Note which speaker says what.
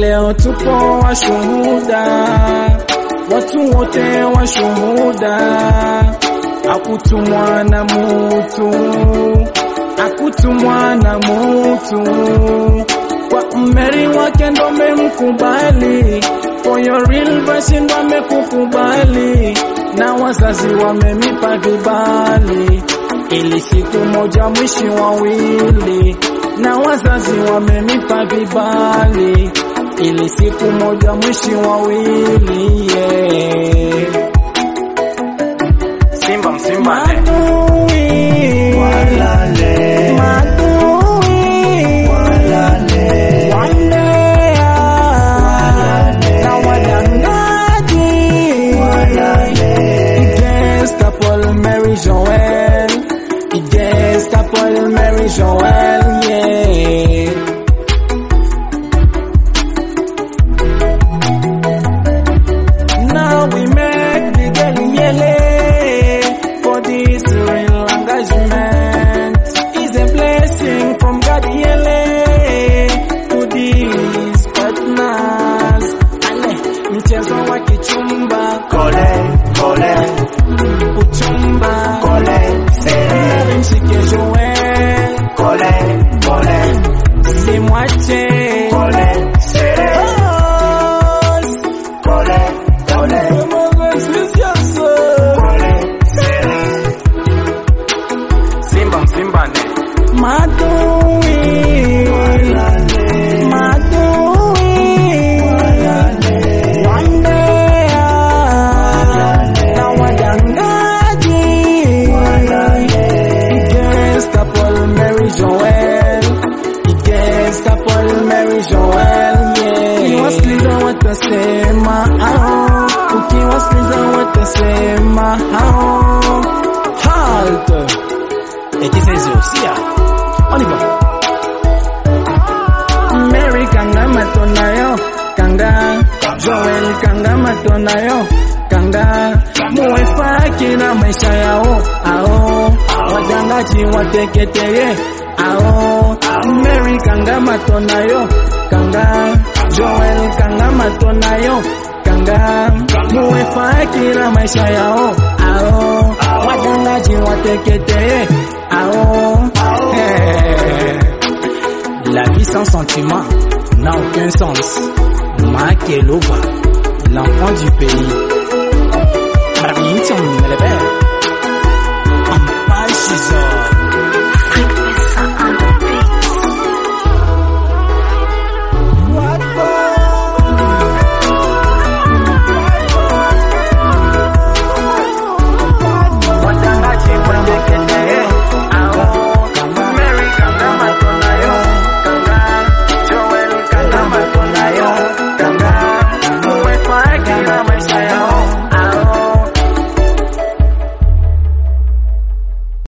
Speaker 1: Leo tupo washuhuda, watu wote washuhuda. Hakutumwa na mutu, hakutumwa na mutu. Kwa mmeri wake ndo memkubali, for your real verse ndo amekukubali, na wazazi wamemipa vibali, ili siku moja mwishi wawili. Na wazazi wamemipa vibali, ili siku moja mwishi wawili, yeah.
Speaker 2: Simba msimba
Speaker 1: Madui walale, madui walale, wandea walale, na wadangaji walale. Against Paul Mary Joel, against Paul Mary Joel, yeah. Now we make the daily yele for this real engagement. Is a blessing from God yele to these partners. Ale mchezo wa kichumba
Speaker 2: Kole, kole,
Speaker 1: uchumba
Speaker 2: kole, sere,
Speaker 1: mshike Joel
Speaker 2: kole, kole,
Speaker 1: simwache
Speaker 2: kole, sere, kole, kole, kole, sere. Simba msimba ne
Speaker 1: madui madui wandea na wadangaji. Against Paul Mary Joel, against Paul Mary Joel, yeah. Ukiwasikiliza watasema hao, ukiwasikiliza watasema hao. Halt. Et qui fait aussi, on y va. Mary kanga matonayo, kanga Joel kanga matonayo, kanga muwefaki na maisha yao, ao wadangaji wateketeye, ao Mary kanga matonayo, kanga Joel kanga matonayo, kanga muwefaki na maisha yao, ao wadangaji wateketeye. La vie sans sentiment n'a aucun sens. Makelova, l'enfant du pays.